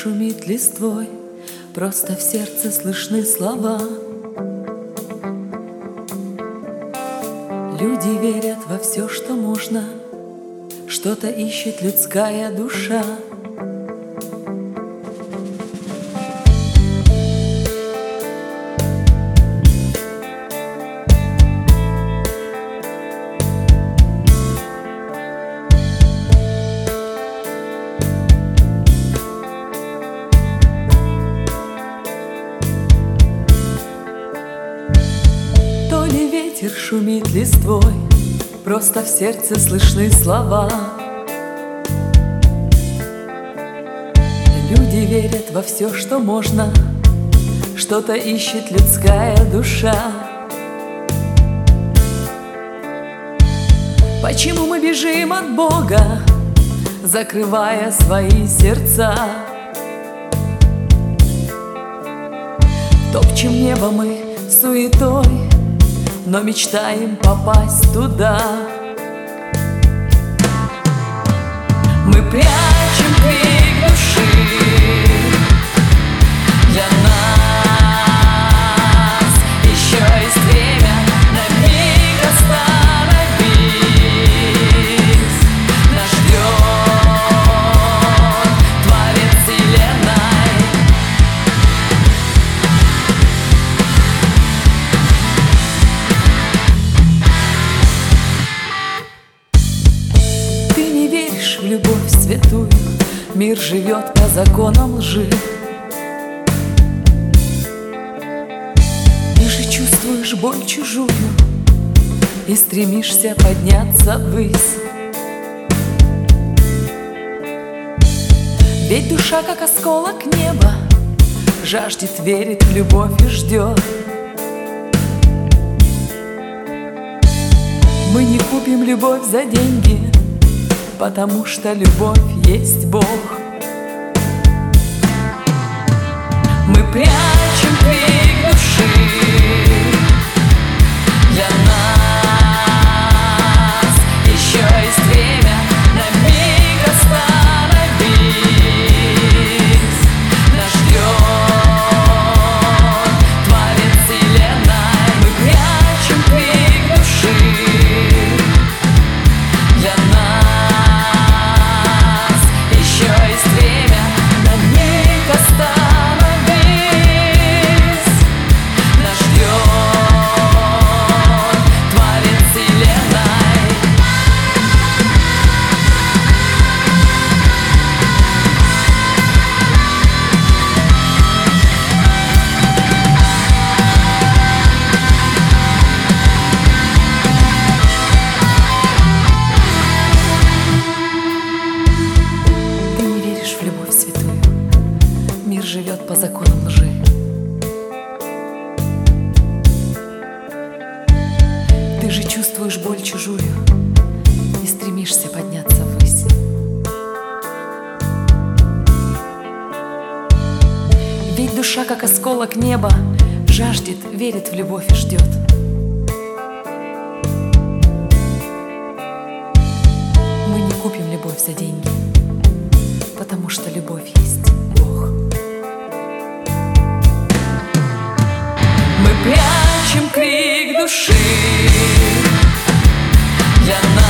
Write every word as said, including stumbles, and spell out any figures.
шумит листвой, просто в сердце слышны слова. Люди верят во все, что можно, что-то ищет людская душа. То ли ветер шумит листвой, просто в сердце слышны слова. Люди верят во все, что можно, что-то ищет людская душа. Почему мы бежим от Бога, закрывая свои сердца? Топчем небо мы суетой, но мечтаем попасть туда. Мы прячем крик души, для нас еще есть время на миг остановись. Нас ждет Творец вселенной. Ты не веришь в любовь святую, мир живет по законам лжи. Ты же чувствуешь боль чужую и стремишься подняться ввысь. Ведь душа, как осколок неба, жаждет, верит в любовь и ждет. Мы не купим любовь за деньги, потому что любовь есть Бог. Мы прячем крик души, для нас еще есть время на миг остановись. Нас ждет Творец вселенной. Мы прячем крик души, для нас еще есть время на миг остановись. Нас ждет Творец вселенной. Ты не веришь в любовь святую, мир живет по законам лжи. Ты же чувствуешь боль чужую и стремишься подняться ввысь. Ведь душа, как осколок неба, жаждет, верит в любовь и ждет. Мы не купим любовь за деньги, потому что любовь есть Бог. Мы прячем крик души, для нас